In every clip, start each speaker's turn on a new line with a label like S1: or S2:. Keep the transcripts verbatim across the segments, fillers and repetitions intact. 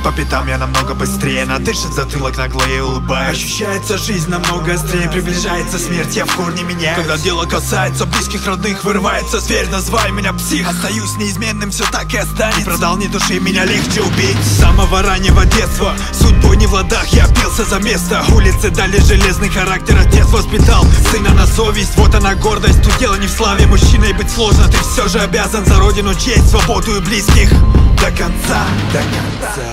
S1: По пятам я намного быстрее, надышит затылок нагло и улыбаюсь. Ощущается жизнь намного острее, приближается смерть, я в корне меняюсь. Когда дело касается близких, родных, вырывается зверь, назвай меня псих. Остаюсь неизменным, все так и останется. Не продал ни души, меня легче убить. С самого раннего детства, судьбой не в ладах, я бился за место. Улицы дали железный характер, отец воспитал сына на совесть. Вот она гордость, тут дело не в славе, мужчиной быть сложно. Ты все же обязан за родину, честь, свободу и близких до конца, до конца.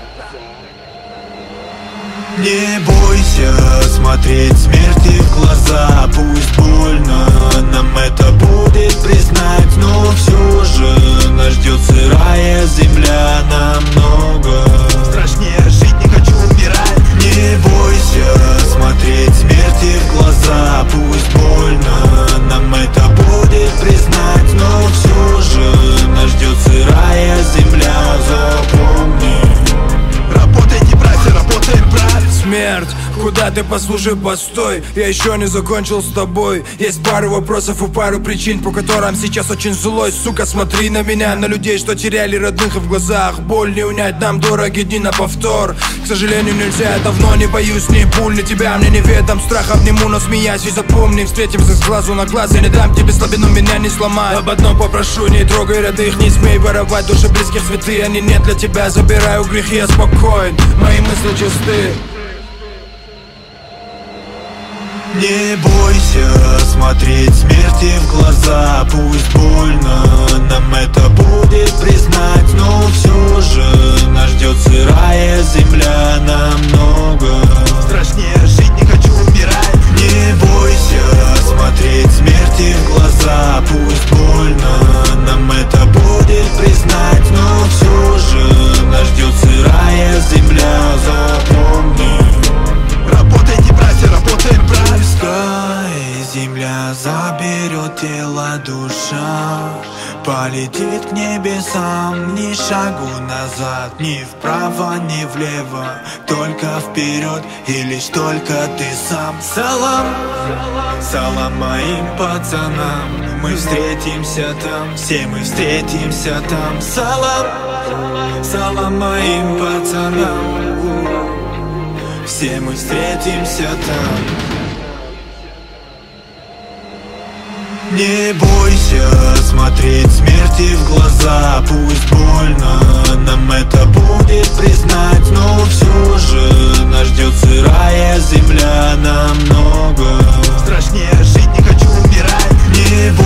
S1: Не бойся смотреть смерти в глаза. Пусть больно, нам это будет признать, но все же нас ждет сырая земля намного. Страшнее жить, не хочу умирать. Не бойся смотреть смерти в глаза. Пусть больно, нам это будет признать, но все же нас ждет сырая земля. Запомни, работайте, братья, работаем, брат.
S2: Смерть, куда ты, послушай, постой. Я еще не закончил с тобой. Есть пару вопросов и пару причин, по которым сейчас очень злой. Сука, смотри на меня, на людей, что теряли родных, и в глазах боль не унять, нам дороги дни на повтор. К сожалению, нельзя, я давно не боюсь ни пуль, ни тебя, мне не ведом страх. Обниму, но смеясь, и запомни, встретимся с глазу на глаз. Я не дам тебе слабину, меня не сломай. Об одном попрошу, не трогай родных, не смей воровать души близких, цветы. Они не для тебя, забираю грехи, я спокоен, мои мысли чисты.
S1: Не бойся смотреть смерти в глаза. Пусть больно, нам это будет признать, но все же нас ждет сырая земля намного. Страшнее жить, не хочу умирать. Не бойся смотреть смерти в глаза. Пусть больно, нам это будет признать, но все же нас ждет сырая земля. Запомни, работайте, братья, работаем, брат. Пускай земля заберет тело, душа полетит к небесам. Ни шагу назад, ни вправо, ни влево, только вперед, и лишь только ты сам. Салам, салам моим пацанам, мы встретимся там, все мы встретимся там. Салам, салам моим пацанам, все мы встретимся там. Не бойся смотреть смерти в глаза. Пусть больно, нам это будет признать, но все же нас ждет сырая земля намного. Страшнее жить, не хочу умирать. Не